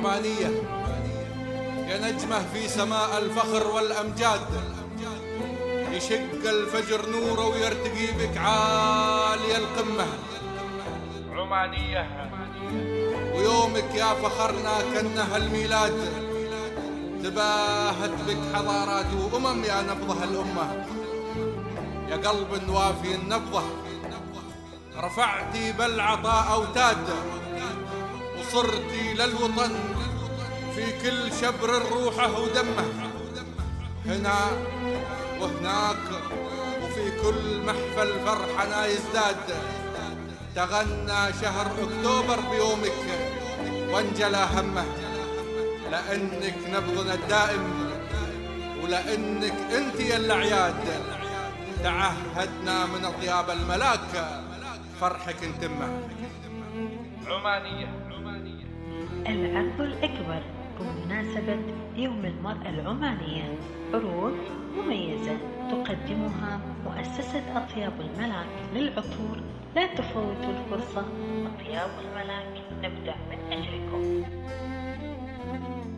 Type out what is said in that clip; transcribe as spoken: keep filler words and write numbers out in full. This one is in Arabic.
عمانية يا نجمة في سماء الفخر والأمجاد، يشق الفجر نوره ويرتقي بك عالي القمة. عمانية ويومك يا فخرنا كأنه الميلاد، تباهت بك حضارات وأمم يا نبضة الأمة. يا قلب وافي النبضة رفعتي بالعطاء أوتاد، وصرتي للوطن في كل شبر روحه ودمه. هنا وهناك وفي كل محفل فرحنا يزداد، تغنى شهر أكتوبر بيومك وانجلى همه. لأنك نبضنا الدائم ولأنك انت يا الأعياد، تعهدنا من اطياب الملاك فرحك نتمه. عمانية العرض الأكبر بمناسبة يوم المرأة العمانية، عروض مميزة تقدمها مؤسسة أطياب الملاك للعطور. لا تفوتوا الفرصة، أطياب الملاك نبدع من أجلكم.